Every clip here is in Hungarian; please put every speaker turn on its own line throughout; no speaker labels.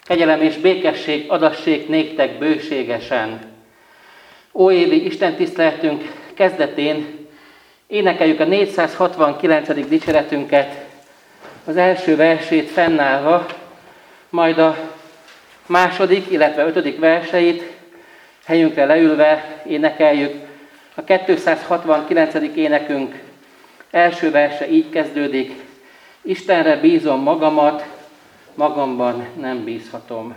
Kegyelem és békesség adassék néktek bőségesen. Óévi istentiszteletünk kezdetén énekeljük a 469. dicséretünket, az első versét fennállva, majd a második, illetve 5. verseit helyünkre leülve énekeljük. A 269. énekünk első verse így kezdődik: Istenre bízom magamat, magamban nem bízhatom.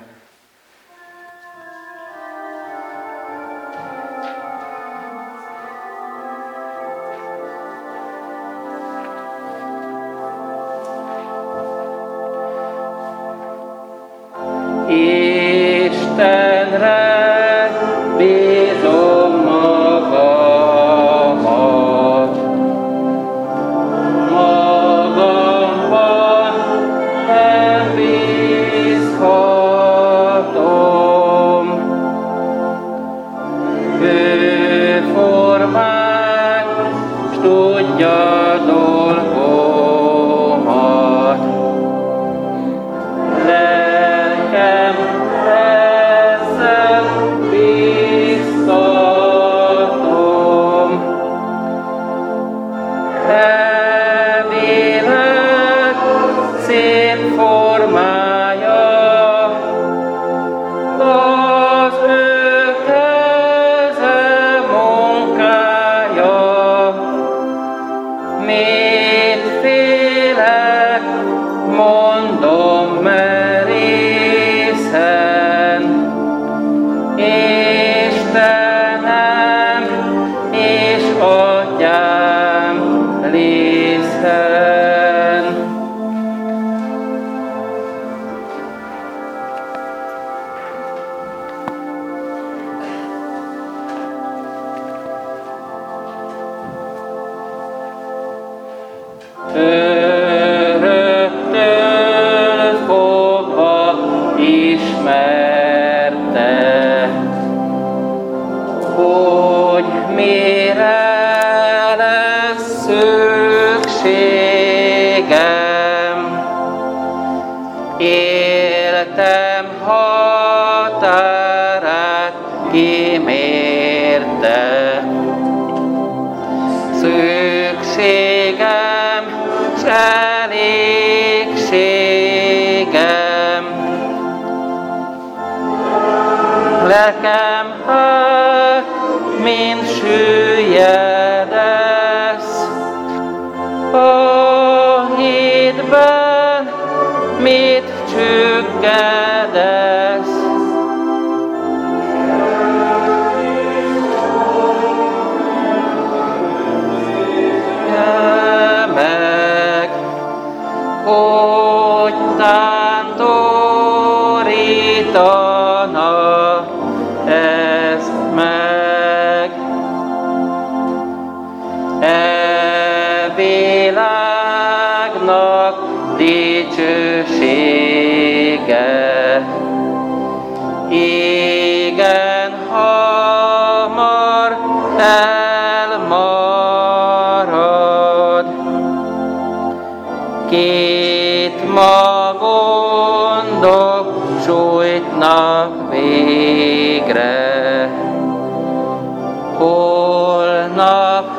Istenre bízom magamat, magamban nem bízhatom. Ő formál, s tudja dolgomat. Lelkem ezzel biztatom. E világ szép formája, az ő keze munkája. Mit félek, mondom merészen, Istenem és Atyám lészen. Öröktől fogva ismerte, hogy mire lesz szükségem. Éltem határát kimérte, szükségem s elégségem. Lelkem hát, mint süllyedesz, a hídben mit csüggedesz. Meg, hogy tántorítana ezt meg. E világnak dicsősége igen hamar elmarad. Két magondok sújtnak végre, holnap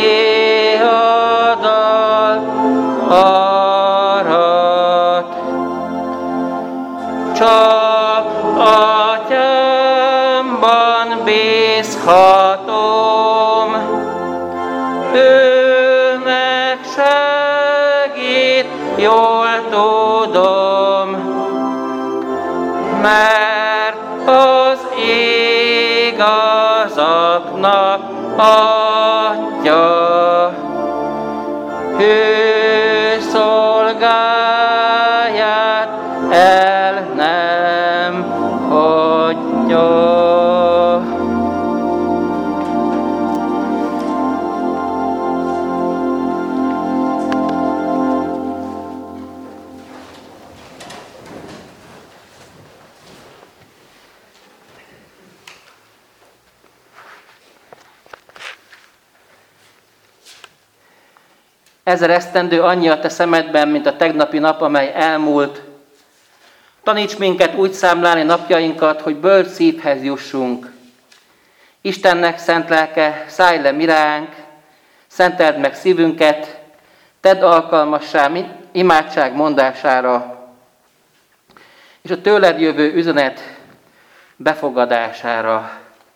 diadal arat. Csak Atyámban bízhatom, ő megsegít, jól tudom, mert az igazaknak Atya, hű szolgáját el nem hagyja. Ezer esztendő annyi a te szemedben, mint a tegnapi nap, amely elmúlt. Taníts minket úgy számlálni napjainkat, hogy bölcs szívhez jussunk. Istennek szent lelke, szállj le miránk, szenteld meg szívünket, tedd alkalmassá imádság mondására, és a tőled jövő üzenet befogadására.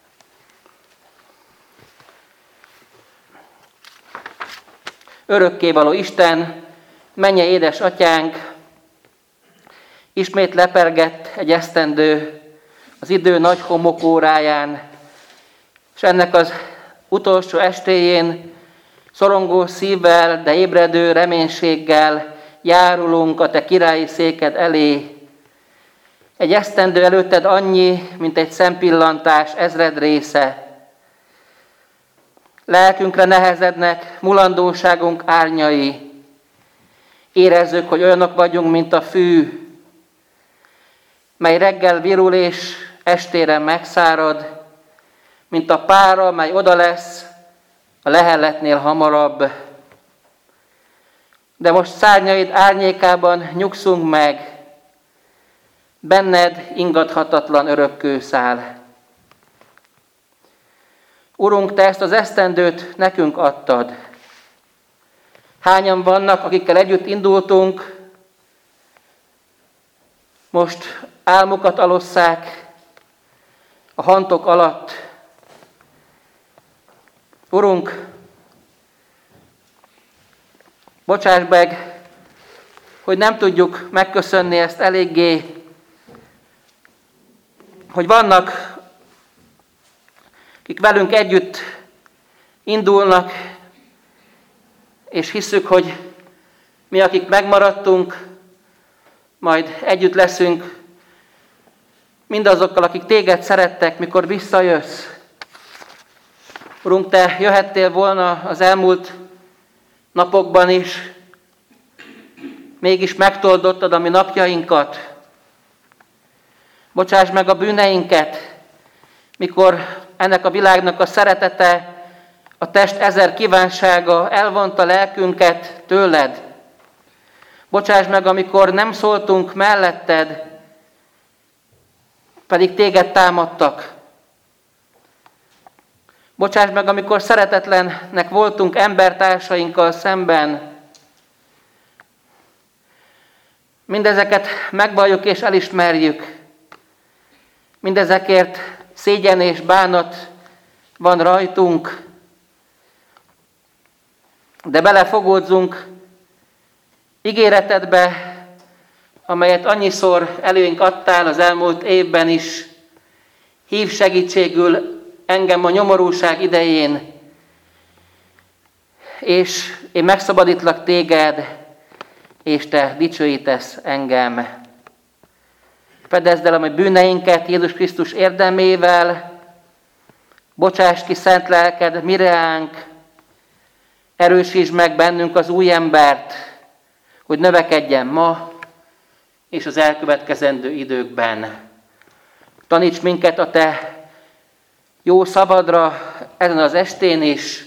Örökkévaló Isten, mennyei édesatyánk, ismét lepergett egy esztendő az idő nagy homokóráján, és ennek az utolsó estéjén szorongó szívvel, de ébredő reménységgel járulunk a te királyi széked elé. Egy esztendő előtted annyi, mint egy szempillantás ezred része. Lelkünkre nehezednek mulandóságunk árnyai. Érezzük, hogy olyanok vagyunk, mint a fű, mely reggel virul és estére megszárad, mint a pára, mely oda lesz a lehelletnél hamarabb. De most szárnyaid árnyékában nyugszunk meg, benned ingadhatatlan örökkőszál. Urunk, te ezt az esztendőt nekünk adtad. Hányan vannak, akikkel együtt indultunk, most álmukat alosszák a hantok alatt. Urunk, bocsáss meg, hogy nem tudjuk megköszönni ezt eléggé, hogy vannak, akik velünk együtt indulnak, és hiszük, hogy mi, akik megmaradtunk, majd együtt leszünk mindazokkal, akik téged szerettek, mikor visszajössz. Urunk, te jöhettél volna az elmúlt napokban is, mégis megtoldottad a mi napjainkat. Bocsáss meg a bűneinket, mikor ennek a világnak a szeretete, a test ezer kívánsága elvonta lelkünket tőled. Bocsáss meg, amikor nem szóltunk melletted, pedig téged támadtak. Bocsáss meg, amikor szeretetlennek voltunk embertársainkkal szemben. Mindezeket megvalljuk és elismerjük. Mindezekért szégyen és bánat van rajtunk, de belefogódzunk ígéretedbe, amelyet annyiszor előnk adtál az elmúlt évben is. Hív segítségül engem a nyomorúság idején, és én megszabadítlak téged, és te dicsőítesz engem. Fedezd el a mi bűneinket Jézus Krisztus érdemével, bocsáss ki szent lelked mireánk, erősítsd meg bennünk az új embert, hogy növekedjen ma és az elkövetkezendő időkben. Taníts minket a te jó szabadra ezen az estén is.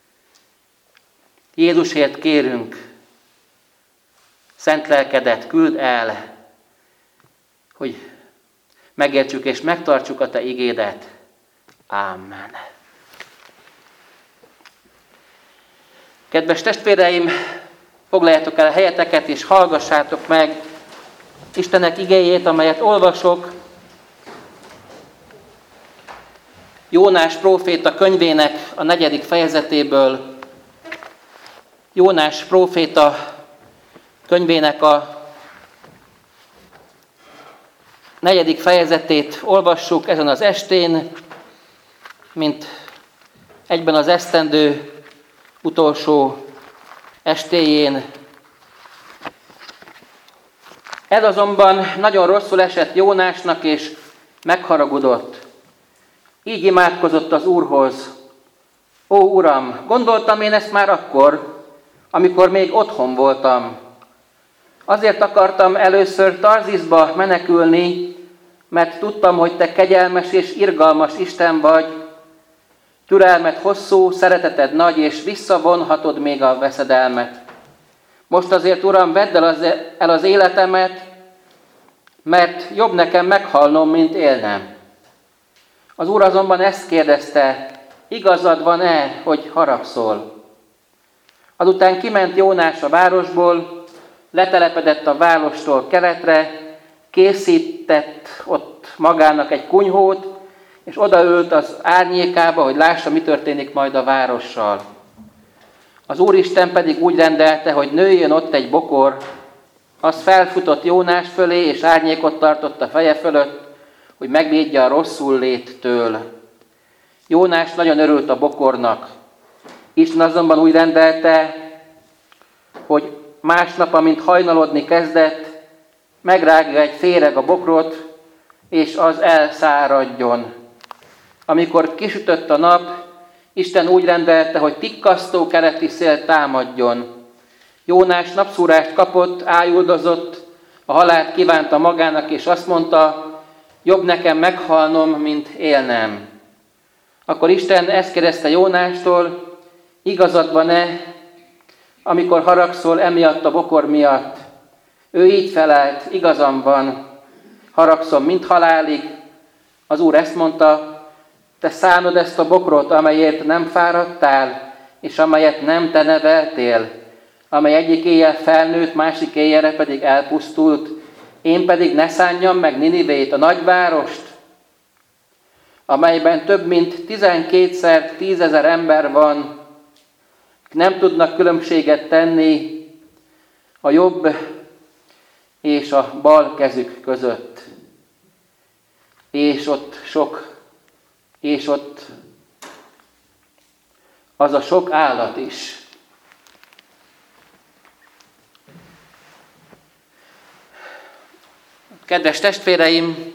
Jézusért kérünk, szent lelkedet küld el, hogy megértsük és megtartsuk a te igédet. Amen. Kedves testvéreim, foglaljátok el a helyeteket és hallgassátok meg Istenek igéjét, amelyet olvasok Jónás próféta könyvének a 4. fejezetéből. Jónás próféta könyvének a 4. fejezetét olvassuk ezen az estén, mint egyben az esztendő utolsó estéjén. Ez azonban nagyon rosszul esett Jónásnak, és megharagudott. Így imádkozott az Úrhoz: Ó Uram, gondoltam én ezt már akkor, amikor még otthon voltam. Azért akartam először Tarziszba menekülni, mert tudtam, hogy te kegyelmes és irgalmas Isten vagy, türelmed hosszú, szereteted nagy, és visszavonhatod még a veszedelmet. Most azért, Uram, vedd el az életemet, mert jobb nekem meghalnom, mint élnem. Az Úr azonban ezt kérdezte, igazad van-e, hogy haragszol? Azután kiment Jónás a városból, letelepedett a várostól keletre, készített ott magának egy kunyhót, és odaült az árnyékába, hogy lássa, mi történik majd a várossal. Az Úristen pedig úgy rendelte, hogy nőjön ott egy bokor, az felfutott Jónás fölé, és árnyékot tartott a feje fölött, hogy megvédje a rosszul léttől. Jónás nagyon örült a bokornak. Isten azonban úgy rendelte, hogy másnap, amint hajnalodni kezdett, megrágja egy féreg a bokrot, és az elszáradjon. Amikor kisütött a nap, Isten úgy rendelte, hogy tikkasztó keleti szél támadjon. Jónás napszúrást kapott, ájuldozott, a halált kívánta magának, és azt mondta, jobb nekem meghalnom, mint élnem. Akkor Isten ezt kérdezte Jónástól, igazad van-e, amikor haragszol emiatt a bokor miatt? Ő így felelt, igazam van, haragszom mind halálig. Az Úr ezt mondta, te szánod ezt a bokrot, amelyért nem fáradtál, és amelyet nem te neveltél, amely egyik éjjel felnőtt, másik éjjelre pedig elpusztult, én pedig ne szánjam meg Ninivét, a nagyvárost, amelyben több mint 12-szer 10 000 ember van, nem tudnak különbséget tenni a jobb és a bal kezük között. És ott az a sok állat is. Kedves testvéreim,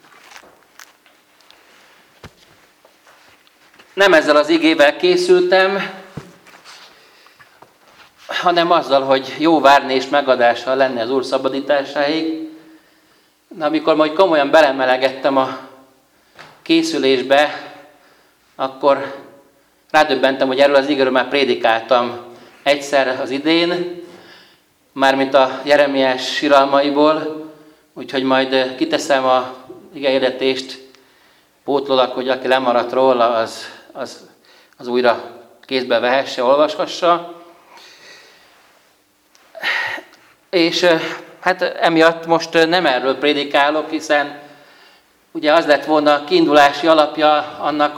nem ezzel az igével készültem, hanem azzal, hogy jó várni és megadással lenni az Úr szabadításáig. De amikor majd komolyan belemelegettem a készülésbe, akkor rádöbbentem, hogy erről az igéről már prédikáltam egyszer az idén, mármint a Jeremiás siralmaiból, úgyhogy majd kiteszem a igehirdetést pótlólag, hogy aki lemaradt róla, az újra kézbe vehesse, olvashassa. És hát emiatt most nem erről prédikálok, hiszen ugye az lett volna a kiindulási alapja annak,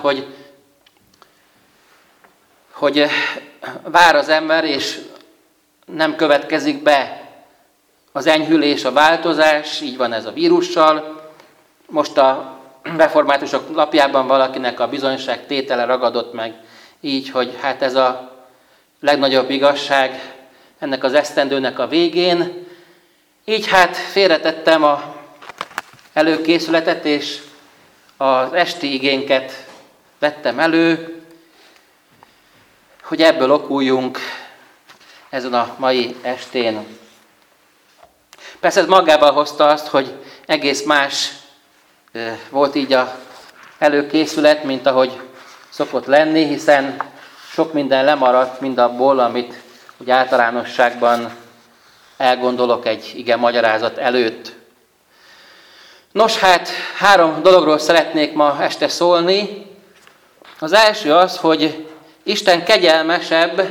hogy vár az ember, és nem következik be az enyhülés, a változás, így van ez a vírussal. Most a reformátusok lapjában valakinek a bizonyság tétele ragadott meg így, hogy hát ez a legnagyobb igazság ennek az esztendőnek a végén. Így hát félretettem a előkészületet, és az esti igénket vettem elő, hogy ebből okuljunk ezen a mai estén. Persze ez magával hozta azt, hogy egész más volt így az előkészület, mint ahogy szokott lenni, hiszen sok minden lemaradt mindabból, amit úgy általánosságban elgondolok egy ige magyarázat előtt. Nos hát, 3 dologról szeretnék ma este szólni. Az első az, hogy Isten kegyelmesebb,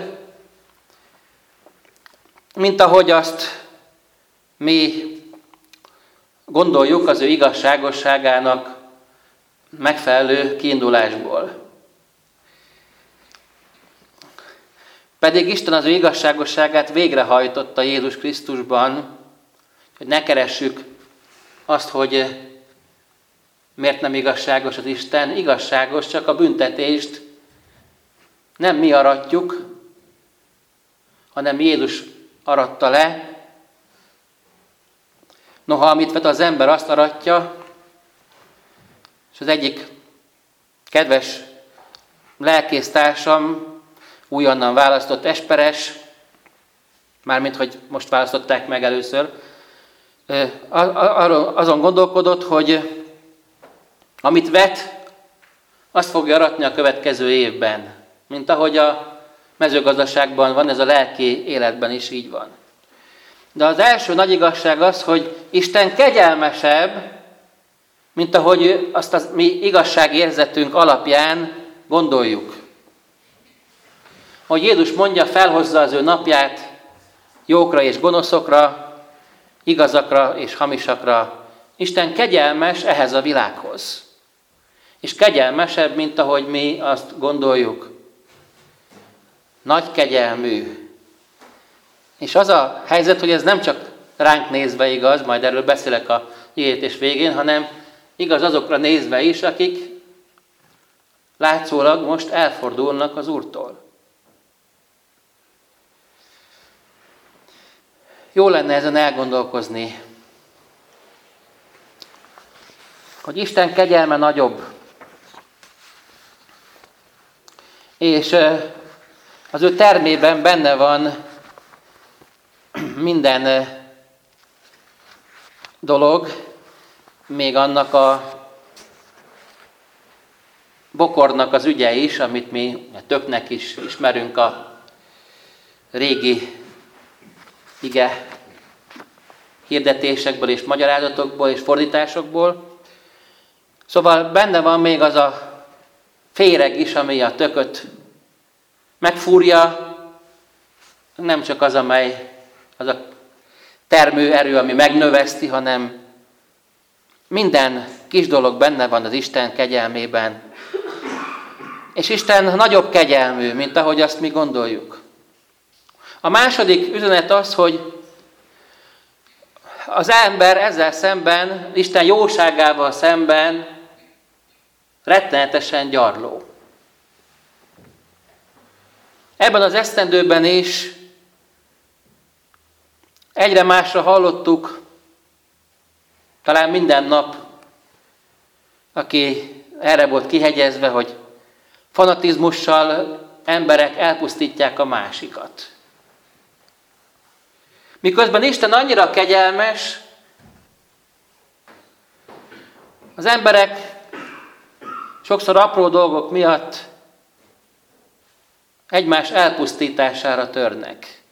mint ahogy azt mi gondoljuk az ő igazságosságának megfelelő kiindulásból. Pedig Isten az ő igazságosságát végrehajtotta Jézus Krisztusban, hogy ne keressük azt, hogy miért nem igazságos az Isten. Igazságos, csak a büntetést nem mi aratjuk, hanem Jézus aratta le. Noha, amit vet az ember, azt aratja, és az egyik kedves lelkésztársam, újonnan választott esperes, mármint, hogy most választották meg először, azon gondolkodott, hogy amit vet, azt fogja aratni a következő évben. Mint ahogy a mezőgazdaságban van, ez a lelki életben is így van. De az első nagy igazság az, hogy Isten kegyelmesebb, mint ahogy azt a mi igazságérzetünk alapján gondoljuk. Hogy Jézus mondja, felhozza az ő napját jókra és gonoszokra, igazakra és hamisakra. Isten kegyelmes ehhez a világhoz. És kegyelmesebb, mint ahogy mi azt gondoljuk. Nagy kegyelmű. És az a helyzet, hogy ez nem csak ránk nézve igaz, majd erről beszélek a hirdétés végén, hanem igaz azokra nézve is, akik látszólag most elfordulnak az Úrtól. Jó lenne ezen elgondolkozni, hogy Isten kegyelme nagyobb, és az ő termében benne van minden dolog, még annak a bokornak az ügye is, amit mi többnek is ismerünk a régi ige hirdetésekből és magyarázatokból és fordításokból. Szóval benne van még az a féreg is, ami a tököt megfúrja, nem csak az, amely az a termőerő, ami megnöveszti, hanem minden kis dolog benne van az Isten kegyelmében. És Isten nagyobb kegyelmű, mint ahogy azt mi gondoljuk. A második üzenet az, hogy az ember ezzel szemben, Isten jóságával szemben rettenetesen gyarló. Ebben az esztendőben is egyre másra hallottuk, talán minden nap, aki erre volt kihegyezve, hogy fanatizmussal emberek elpusztítják a másikat. Miközben Isten annyira kegyelmes, az emberek sokszor apró dolgok miatt egymás elpusztítására törnek.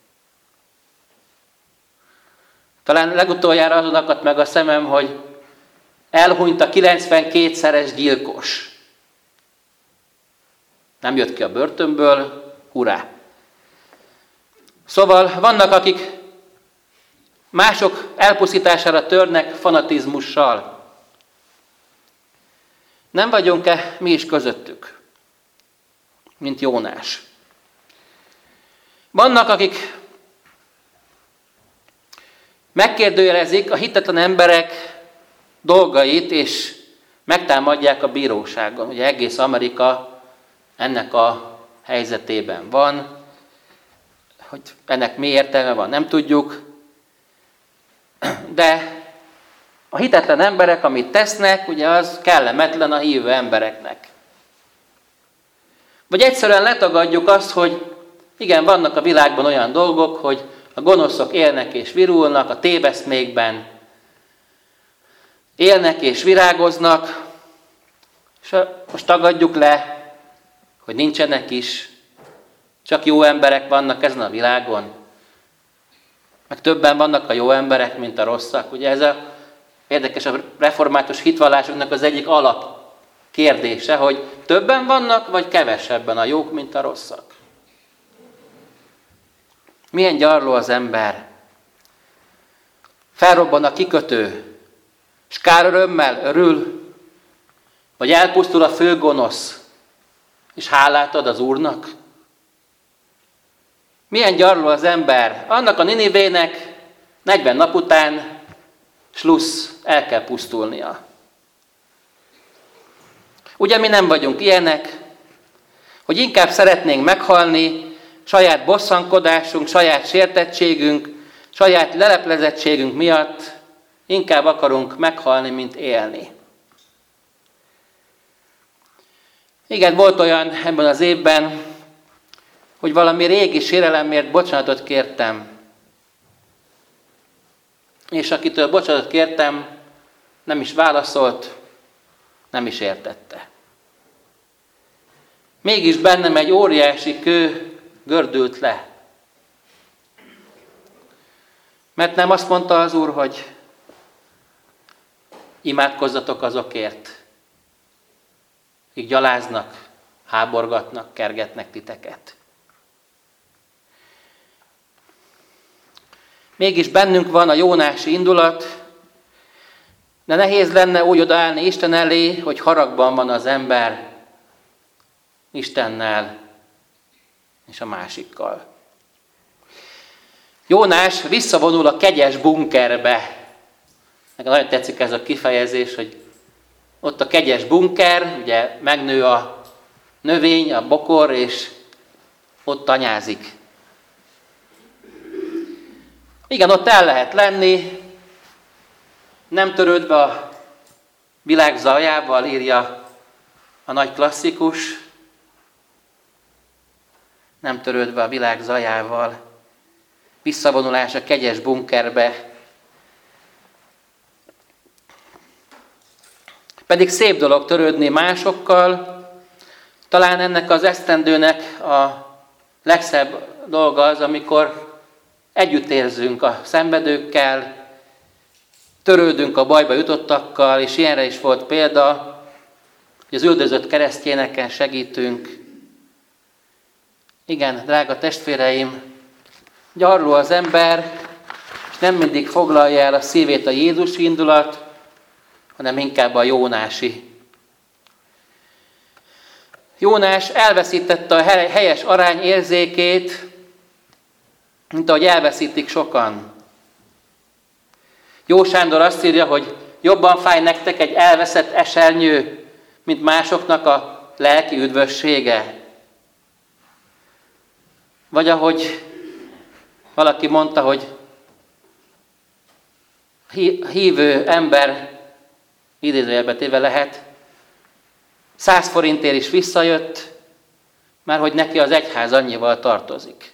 Talán legutoljára azon akadt meg a szemem, hogy elhunyt a 92-szeres gyilkos. Nem jött ki a börtönből, hurrá! Szóval vannak, akik mások elpusztítására törnek fanatizmussal. Nem vagyunk-e mi is közöttük, mint Jónás? Vannak, akik megkérdőjelezik a hitetlen emberek dolgait, és megtámadják a bíróságon. Ugye egész Amerika ennek a helyzetében van, hogy ennek mi értelme van, nem tudjuk. De a hitetlen emberek, amit tesznek, ugye az kellemetlen a hívő embereknek. Vagy egyszerűen letagadjuk azt, hogy igen, vannak a világban olyan dolgok, hogy a gonoszok élnek és virulnak, a téveszmékben élnek és virágoznak, és most tagadjuk le, hogy nincsenek is, csak jó emberek vannak ezen a világon. Meg többen vannak a jó emberek, mint a rosszak. Ugye ez a érdekes, a református hitvallásunknak az egyik alap kérdése, hogy többen vannak, vagy kevesebben a jók, mint a rosszak. Milyen gyarló az ember. Felrobban a kikötő, és kár örömmel örül, vagy elpusztul a főgonosz, és hálát ad az Úrnak. Milyen gyarló az ember. Annak a Ninivének 40 nap után slussz, el kell pusztulnia. Ugye mi nem vagyunk ilyenek, hogy inkább szeretnénk meghalni, saját bosszankodásunk, saját sértettségünk, saját leleplezettségünk miatt inkább akarunk meghalni, mint élni. Igen, volt olyan ebben az évben, hogy valami régi sérelemért bocsánatot kértem. És akitől bocsánatot kértem, nem is válaszolt, nem is értette. Mégis bennem egy óriási kő gördült le. Mert nem azt mondta az Úr, hogy imádkozzatok azokért, akik gyaláznak, háborgatnak, kergetnek titeket. Mégis bennünk van a jónási indulat, de nehéz lenne úgy odaállni Isten elé, hogy haragban van az ember Istennel és a másikkal. Jónás visszavonul a kegyes bunkerbe. Nekem nagyon tetszik ez a kifejezés, hogy ott a kegyes bunker, ugye megnő a növény, a bokor, és ott tanyázik. Igen, ott el lehet lenni, nem törődve a világ zajával, írja a nagy klasszikus, nem törődve a világ zajával, visszavonulás a kegyes bunkerbe. Pedig szép dolog törődni másokkal, talán ennek az esztendőnek a legszebb dolga az, amikor együtt érzünk a szenvedőkkel, törődünk a bajba jutottakkal, és ilyenre is volt példa, hogy az üldözött keresztényeken segítünk. Igen, drága testvéreim, gyarló az ember, és nem mindig foglalja el a szívét a jézusi indulat, hanem inkább a jónási. Jónás elveszítette a helyes arány érzékét, mint ahogy elveszítik sokan. Jó Sándor azt írja, hogy jobban fáj nektek egy elveszett esernyő, mint másoknak a lelki üdvössége. Vagy ahogy valaki mondta, hogy hívő ember, idézőjelbe téve lehet, 100 forintért is visszajött, mert hogy neki az egyház annyival tartozik.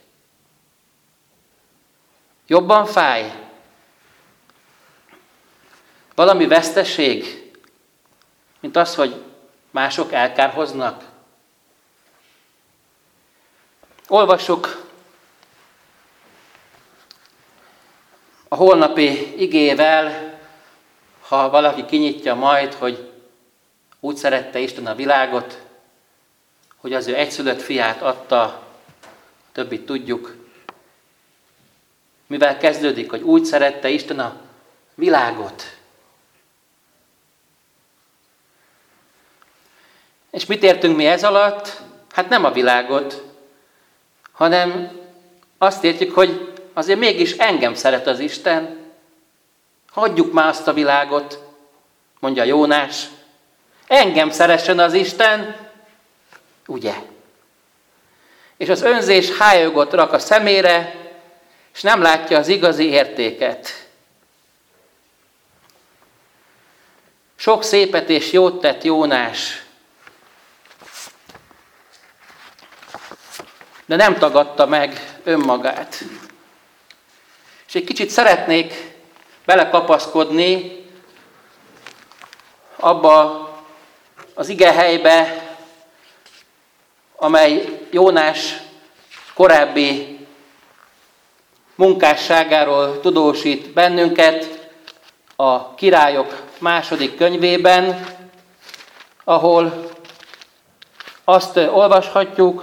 Jobban fáj? Valami veszteség, mint az, hogy mások elkárhoznak? Olvassuk a holnapi igével, ha valaki kinyitja majd, hogy úgy szerette Isten a világot, hogy az ő egyszülött fiát adta, többit tudjuk. Mivel kezdődik, hogy úgy szerette Isten a világot. És mit értünk mi ez alatt? Hát nem a világot, hanem azt értjük, hogy azért mégis engem szeret az Isten. Hagyjuk már azt a világot, mondja Jónás. Engem szeressen az Isten, ugye? És az önzés hájogot rak a szemére, és nem látja az igazi értéket. Sok szépet és jót tett Jónás, de nem tagadta meg önmagát. És egy kicsit szeretnék belekapaszkodni abba az igehelybe, amely Jónás korábbi munkásságáról tudósít bennünket a Királyok második könyvében, ahol azt olvashatjuk,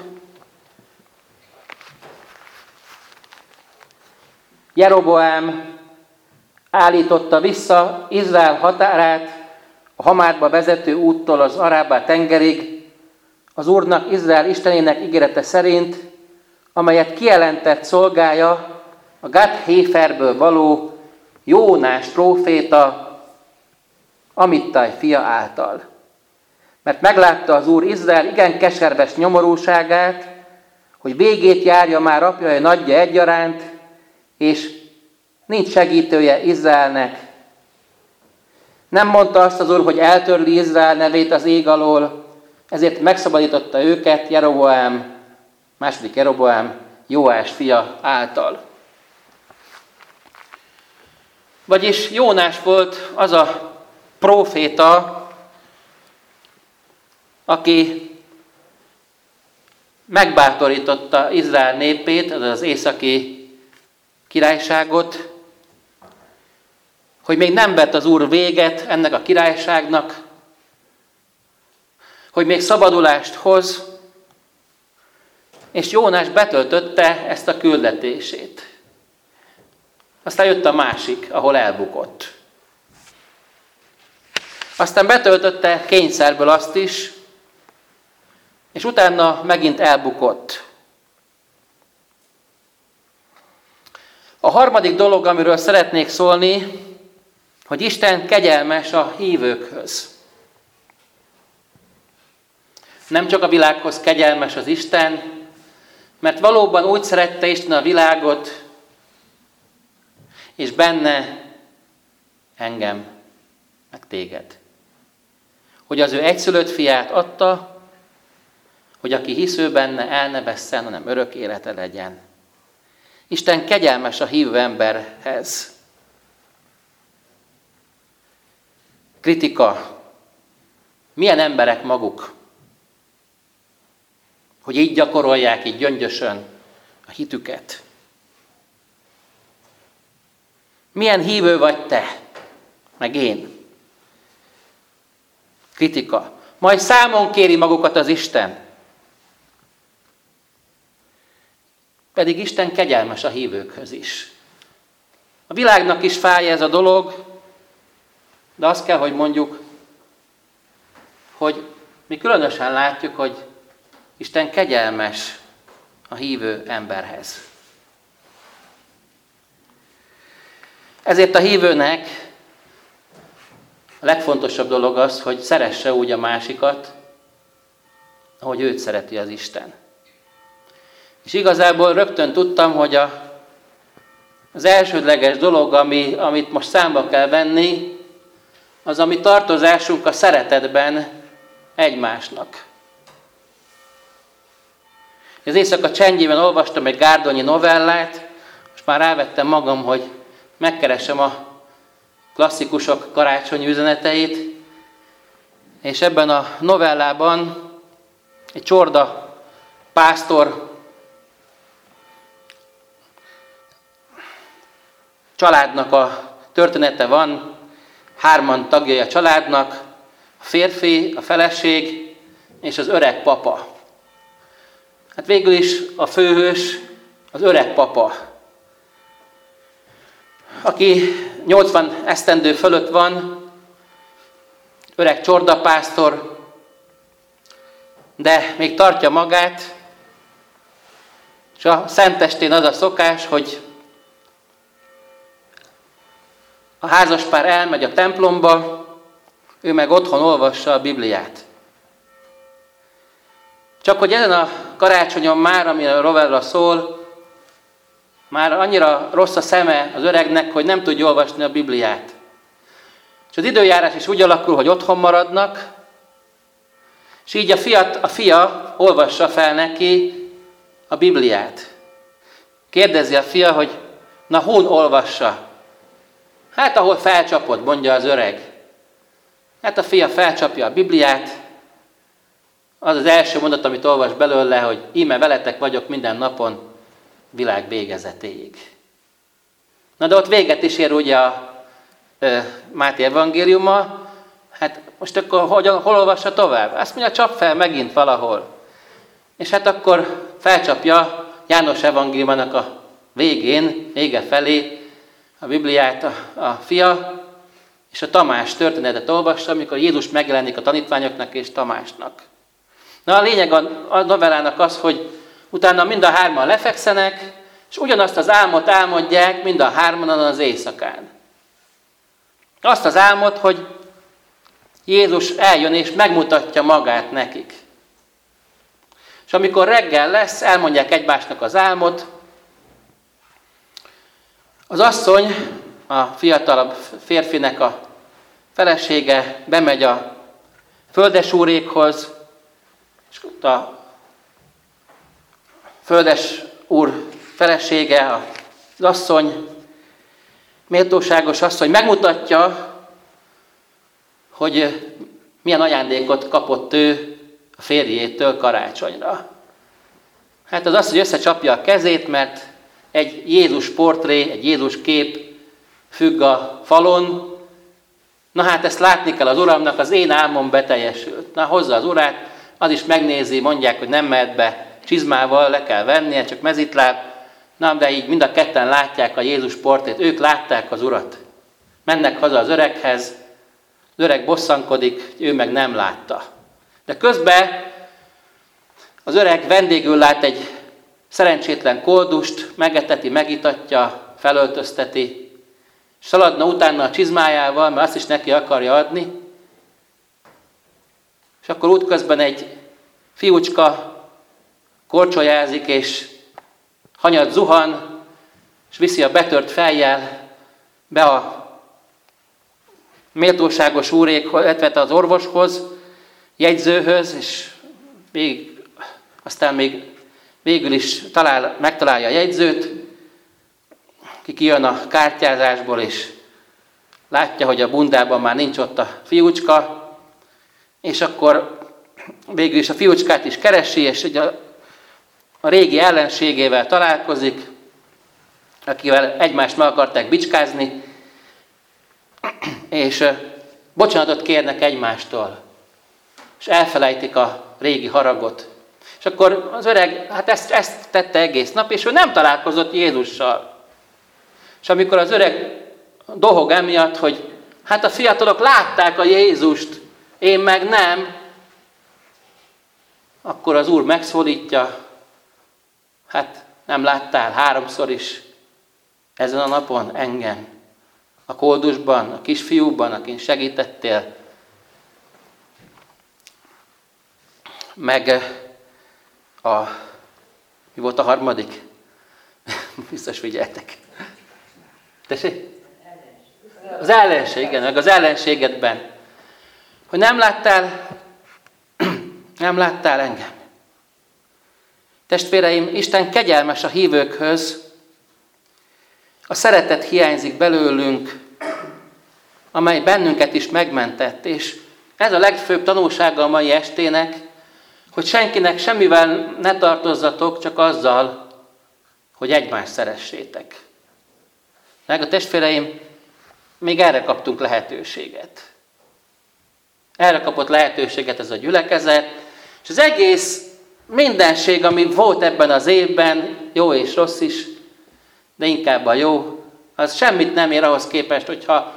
Jeroboám állította vissza Izrael határát a Hamátba vezető úttól az Arábá tengerig, az Úrnak, Izrael Istenének ígérete szerint, amelyet kijelentett szolgája, a Gat-Héferből való Jónás próféta, Amittai fia által. Mert meglátta az Úr Izrael igen keserves nyomorúságát, hogy végét járja már apja nagyja egyaránt, és nincs segítője Izraelnek. Nem mondta azt az Úr, hogy eltörli Izrael nevét az ég alól, ezért megszabadította őket Jeroboám, második Jeroboám, Jóás fia által. Vagyis Jónás volt az a próféta, aki megbátorította Izrael népét, azaz az északi királyságot, hogy még nem vett az Úr véget ennek a királyságnak, hogy még szabadulást hoz, és Jónás betöltötte ezt a küldetését. Aztán jött a másik, ahol elbukott. Aztán betöltötte kényszerből azt is, és utána megint elbukott. A harmadik dolog, amiről szeretnék szólni, hogy Isten kegyelmes a hívőkhöz. Nem csak a világhoz kegyelmes az Isten, mert valóban úgy szerette Isten a világot, és benne engem, meg téged. Hogy az ő egyszülött fiát adta, hogy aki hisző benne, el ne vesszen, hanem örök élete legyen. Isten kegyelmes a hívő emberhez. Kritika. Milyen emberek maguk, hogy így gyakorolják, így gyöngyösön a hitüket. Milyen hívő vagy te, meg én? Kritika. Majd számon kéri magukat az Isten. Pedig Isten kegyelmes a hívőkhöz is. A világnak is fáj ez a dolog, de azt kell, hogy mondjuk, hogy mi különösen látjuk, hogy Isten kegyelmes a hívő emberhez. Ezért a hívőnek a legfontosabb dolog az, hogy szeresse úgy a másikat, ahogy őt szereti az Isten. És igazából rögtön tudtam, hogy az elsődleges dolog, amit most számba kell venni, az a mi tartozásunk a szeretetben egymásnak. Az éjszaka csendjében olvastam egy Gárdonyi novellát, most már rávettem magam, hogy megkeresem a klasszikusok karácsonyi üzeneteit, és ebben a novellában egy csorda pásztor családnak a története van, 3 tagjai a családnak, a férfi, a feleség és az öreg papa. Hát végül is a főhős az öreg papa, aki 80 esztendő fölött van, öreg csordapásztor, de még tartja magát, és a szentestén az a szokás, hogy a házaspár elmegy a templomba, ő meg otthon olvassa a Bibliát. Csak hogy ezen a karácsonyon már, ami a novella szól, már annyira rossz a szeme az öregnek, hogy nem tudja olvasni a Bibliát. És az időjárás is úgy alakul, hogy otthon maradnak, és így a fia olvassa fel neki a Bibliát. Kérdezi a fia, hogy na hol olvassa? Hát ahol felcsapod, mondja az öreg. Hát a fia felcsapja a Bibliát, az az első mondat, amit olvas belőle, hogy íme veletek vagyok minden napon, világ végezetéig. Na de ott véget is ér ugye a Máté evangéliuma, hát most akkor hol olvassa tovább? Azt mondja, csap fel megint valahol. És hát akkor felcsapja János evangéliumának a vége felé a Bibliát a fia, és a Tamás történetet olvassa, amikor Jézus megjelenik a tanítványoknak és Tamásnak. Na a lényeg a novellának az, hogy utána mind a 3-an lefekszenek, és ugyanazt az álmot álmodják mind a 3-an az éjszakán. Azt az álmot, hogy Jézus eljön és megmutatja magát nekik. És amikor reggel lesz, elmondják egymásnak az álmot, az asszony, a fiatalabb férfinek a felesége bemegy a földesúrékhoz, és a földes úr felesége, az asszony, méltóságos asszony megmutatja, hogy milyen ajándékot kapott ő a férjétől karácsonyra. Hát az asszony összecsapja a kezét, mert egy Jézus portré, egy Jézus kép függ a falon. Na hát ezt látni kell az uramnak, az én álmom beteljesült. Na hozza az urát, az is megnézi, mondják, hogy nem mehet be csizmával, le kell vennie, csak mezitláb. Na, de így mind a ketten látják a Jézus portrét, ők látták az urat. Mennek haza az öreghez, az öreg bosszankodik, ő meg nem látta. De közben az öreg vendégül lát egy szerencsétlen koldust, megeteti, megitatja, felöltözteti, szaladna utána a csizmájával, mert azt is neki akarja adni, és akkor útközben egy fiúcska korcsolyázik, és hanyat zuhan, és viszi a betört fejjel be a méltóságos úrékhoz, illetve az orvoshoz, jegyzőhöz, és aztán még végül is megtalálja a jegyzőt, ki kijön a kártyázásból, és látja, hogy a bundában már nincs ott a fiúcska, és akkor végül is a fiúcskát is keresi, és ugye a régi ellenségével találkozik, akivel egymást meg akarták bicskázni, és bocsánatot kérnek egymástól, és elfelejtik a régi haragot. És akkor az öreg, hát ezt tette egész nap, és ő nem találkozott Jézussal. És amikor az öreg dohog emiatt, hogy hát a fiatalok látták a Jézust, én meg nem, akkor az Úr megszólítja, hát nem láttál 3-szor is ezen a napon engem, a koldusban, a kisfiúban, akin segítettél, meg mi volt a harmadik? Biztos figyeltek. Tessék? Az ellenség, igen, meg az ellenségedben. Hogy nem láttál engem. Testvéreim, Isten kegyelmes a hívőkhöz, a szeretet hiányzik belőlünk, amely bennünket is megmentett, és ez a legfőbb tanulsága a mai estének, hogy senkinek semmivel ne tartozzatok, csak azzal, hogy egymást szeressétek. Meg a testvéreim, még erre kaptunk lehetőséget. Erre kapott lehetőséget ez a gyülekezet, és az egész mindenség, ami volt ebben az évben, jó és rossz is, de inkább a jó, az semmit nem ér ahhoz képest, hogyha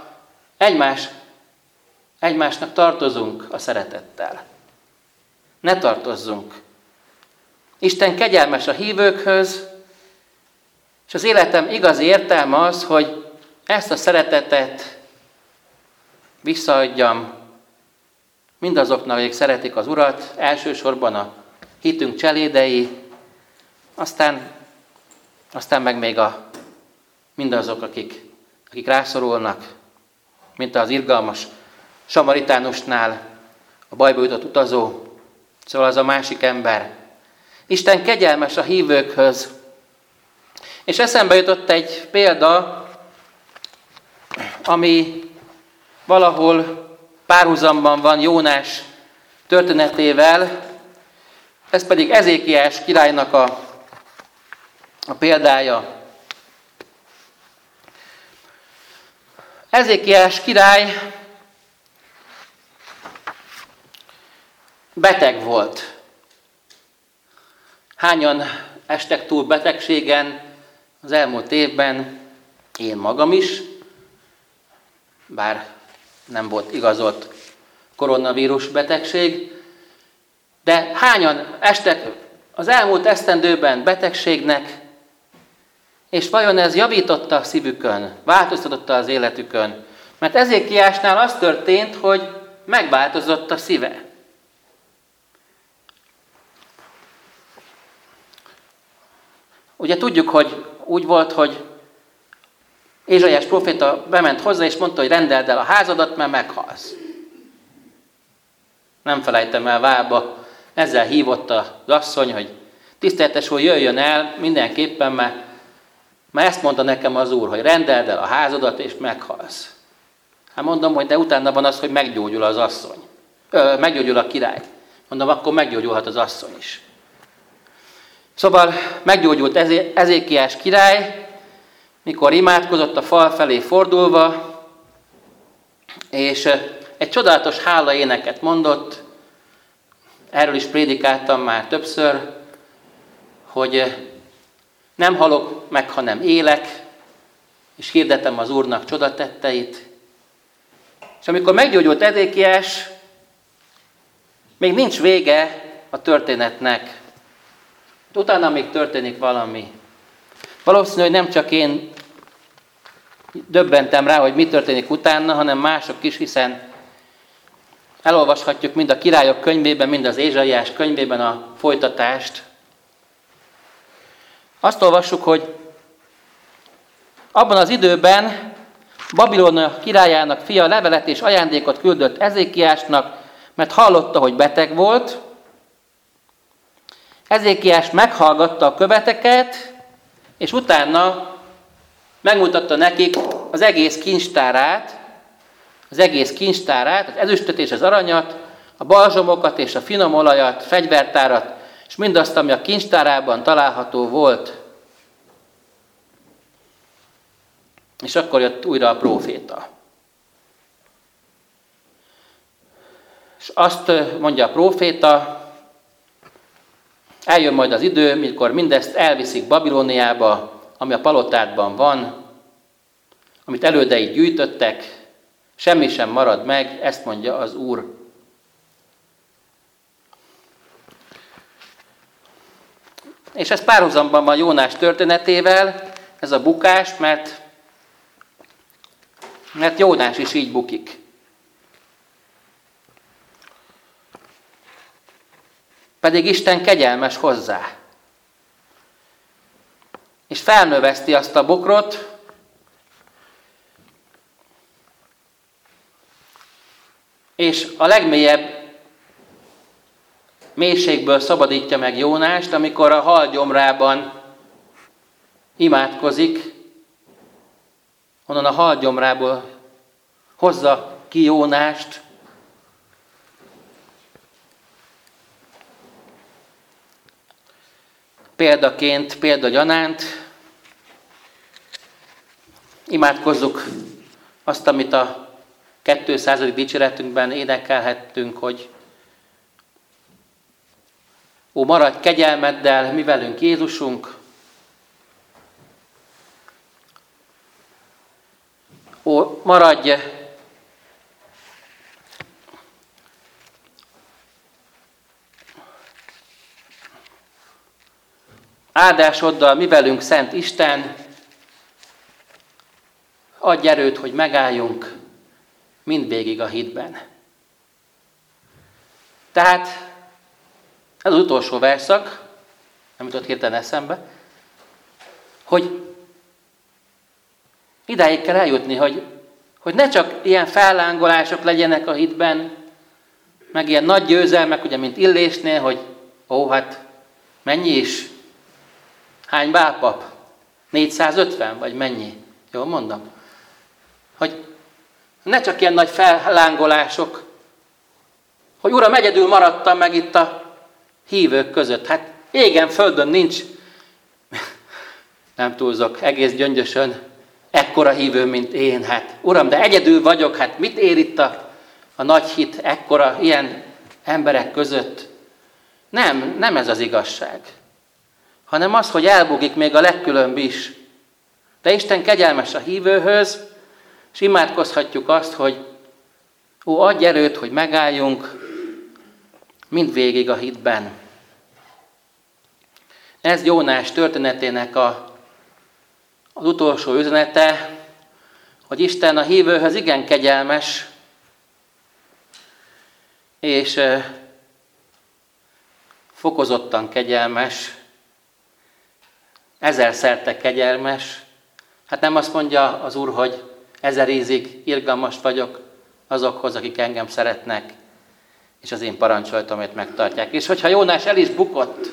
egymásnak tartozunk a szeretettel. Ne tartozzunk. Isten kegyelmes a hívőkhöz, és az életem igazi értelme az, hogy ezt a szeretetet visszaadjam mindazoknak, akik szeretik az Urat, elsősorban a hitünk cselédei, aztán meg még mindazok, akik rászorulnak, mint az irgalmas samaritánusnál, a bajba jutott utazó, szóval az a másik ember. Isten kegyelmes a hívőkhöz. És eszembe jutott egy példa, ami valahol párhuzamban van Jónás történetével, ez pedig Ezékiás királynak a példája. Ezékiás király beteg volt. Hányan estek túl betegségen az elmúlt évben? Én magam is, bár nem volt igazolt koronavírus betegség, de hányan estek az elmúlt esztendőben betegségnek, és vajon ez javította a szívükön, változtatta az életükön? Mert Ezékiásnál az történt, hogy megváltozott a szíve. Ugye tudjuk, hogy úgy volt, hogy Ézsaiás próféta bement hozzá, és mondta, hogy rendeld el a házadat, mert meghalsz. Nem felejtem el, válba ezzel hívott az asszony, hogy tiszteletes úr, jöjjön el mindenképpen, mert ezt mondta nekem az Úr, hogy rendeld el a házadat, és meghalsz. Hát mondom, hogy de utána van az, hogy meggyógyul az asszony. Meggyógyul a király. Mondom, akkor meggyógyulhat az asszony is. Szóval meggyógyult Ezékiás király, mikor imádkozott a fal felé fordulva, és egy csodálatos hálaéneket mondott. Erről is prédikáltam már többször, hogy nem halok meg, hanem élek, és hirdetem az Úrnak csodatetteit. És amikor meggyógyult Ezékiás, még nincs vége a történetnek. Utána még történik valami. Valószínű, hogy nem csak én döbbentem rá, hogy mi történik utána, hanem mások is, hiszen elolvashatjuk mind a Királyok könyvében, mind az Ézsaiás könyvében a folytatást. Azt olvassuk, hogy abban az időben Babilónia királyának fia levelet és ajándékot küldött Ezékiásnak, mert hallotta, hogy beteg volt. Ezékiás meghallgatta a követeket, és utána megmutatta nekik az egész kincstárát, az ezüstöt és az aranyat, a balzsamokat és a finom olajat, fegyvertárat, és mindazt, ami a kincstárában található volt. És akkor jött újra a próféta. És azt mondja a próféta, eljön majd az idő, mikor mindezt elviszik Babilóniába, ami a palotádban van, amit elődeid gyűjtöttek, semmi sem marad meg, ezt mondja az Úr. És ez párhuzamban van Jónás történetével, ez a bukás, mert Jónás is így bukik. Pedig Isten kegyelmes hozzá. És felnöveszti azt a bokrot, és a legmélyebb mélységből szabadítja meg Jónást, amikor a hal gyomrában imádkozik, onnan a hal gyomrából hozza ki Jónást, példagyanánt imádkozzuk azt, amit a 200. dicséretünkben énekelhettünk, hogy ó, maradj kegyelmeddel, mi velünk Jézusunk, ó, maradj áldásoddal, mi velünk Szent Isten, adj erőt, hogy megálljunk mindvégig a hitben. Tehát ez az utolsó verszak, nem jutott hirtelen eszembe, hogy idáig kell eljutni, hogy ne csak ilyen fellángolások legyenek a hitben, meg ilyen nagy győzelmek, ugye, mint Illésnél, hogy hát mennyi is? Hány bálpap? 450? Vagy mennyi? Jól mondom? Hogy ne csak ilyen nagy fellángolások, hogy Uram, egyedül maradtam meg itt a hívők között. Hát égen, földön nincs, nem túlzok, egész Gyöngyösön ekkora hívő, mint én. Hát Uram, de egyedül vagyok, hát mit ér itt a nagy hit ekkora, ilyen emberek között? Nem ez az igazság. Hanem az, hogy elbukik még a legkülönbb is. De Isten kegyelmes a hívőhöz, és imádkozhatjuk azt, hogy adj erőt, hogy megálljunk mindvégig a hitben. Ez Jónás történetének az utolsó üzenete, hogy Isten a hívőhöz igen kegyelmes, és fokozottan kegyelmes, ezerszerte kegyelmes. Hát nem azt mondja az Úr, hogy 1000 ízig irgalmas vagyok azokhoz, akik engem szeretnek, és az én parancsolatomat megtartják. És hogyha Jónás el is bukott,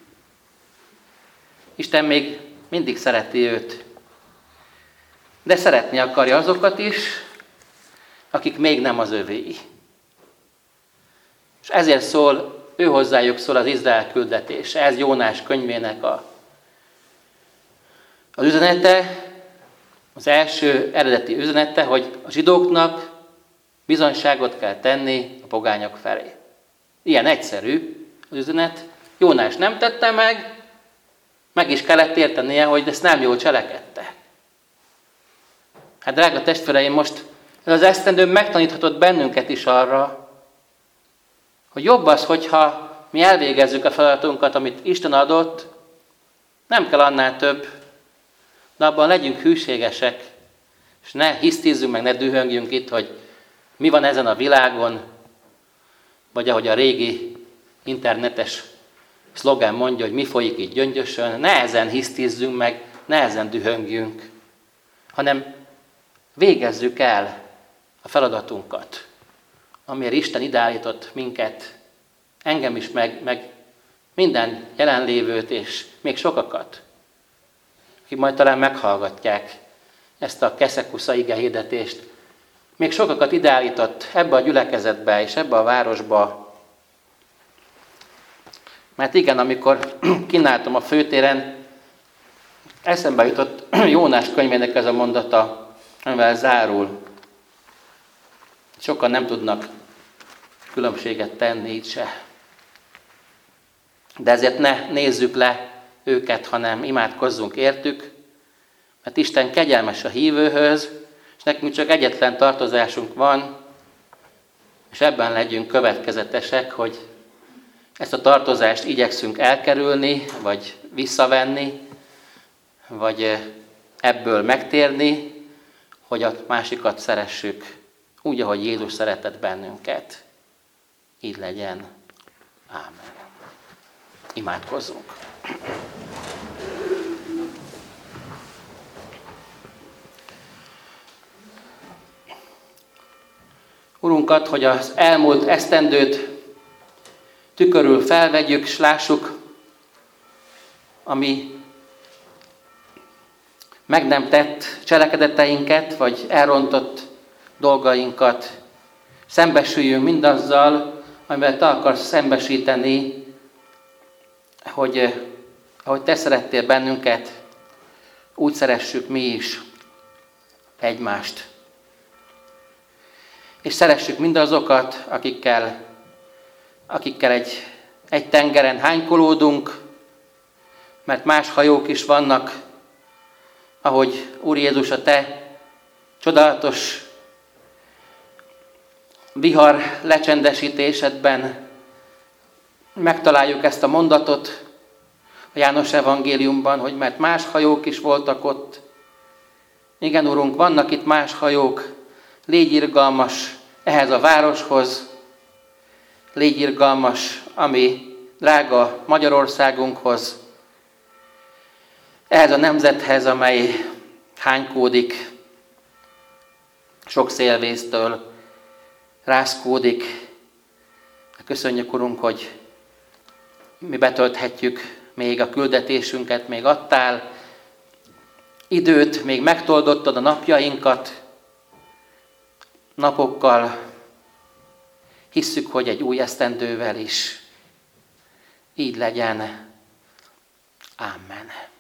Isten még mindig szereti őt. De szeretni akarja azokat is, akik még nem az övéi. És ezért szól, ő hozzájuk szól az Izrael küldetése. Ez Jónás könyvének az üzenete, az első eredeti üzenete, hogy a zsidóknak bizonyságot kell tenni a pogányok felé. Ilyen egyszerű az üzenet. Jónás nem tette meg is kellett értenie, hogy ezt nem jól cselekedte. Hát drága testvéreim, most ez az esztendő megtaníthatott bennünket is arra, hogy jobb az, hogyha mi elvégezzük a feladatunkat, amit Isten adott, nem kell annál több, de abban legyünk hűségesek, és ne hisztizzünk meg, ne dühöngjünk itt, hogy mi van ezen a világon, vagy ahogy a régi internetes szlogán mondja, hogy mi folyik itt Gyöngyösön, ne ezen hisztizzünk meg, ne ezen dühöngjünk, hanem végezzük el a feladatunkat, amiért Isten ideállított minket, engem is, meg minden jelenlévőt, és még sokakat, akik majd talán meghallgatják ezt a keszekusza igehirdetést. Még sokakat ideállított ebbe a gyülekezetbe és ebbe a városba. Mert igen, amikor kínáltam a főtéren, eszembe jutott Jónás könyvének ez a mondata, amivel zárul. Sokan nem tudnak különbséget tenni így se. De ezért ne nézzük le őket, hanem imádkozzunk értük, mert Isten kegyelmes a hívőhöz, és nekünk csak egyetlen tartozásunk van, és ebben legyünk következetesek, hogy ezt a tartozást igyekszünk elkerülni, vagy visszavenni, vagy ebből megtérni, hogy a másikat szeressük, úgy, ahogy Jézus szeretett bennünket. Így legyen. Ámen. Imádkozzunk. Urunkat, hogy az elmúlt esztendőt tükörül felvegyük, s lássuk, ami meg nem tett cselekedeteinket, vagy elrontott dolgainkat. Szembesüljünk mindazzal, amivel te akarsz szembesíteni, hogy ahogy te szerettél bennünket, úgy szeressük mi is egymást. És szeressük mindazokat, akikkel egy tengeren hánykolódunk, mert más hajók is vannak, ahogy Úr Jézus, a te csodálatos vihar lecsendesítésedben megtaláljuk ezt a mondatot a János evangéliumban, hogy mert más hajók is voltak ott. Igen, Urunk, vannak itt más hajók, légy irgalmas ehhez a városhoz, légy irgalmas, ami drága Magyarországunkhoz, ehhez a nemzethez, amely hánykódik sok szélvésztől, rázkódik. Köszönjük, Urunk, hogy mi betölthetjük még a küldetésünket, még adtál időt, még megtoldottad a napjainkat, napokkal. Hisszük, hogy egy új esztendővel is így legyen. Amen.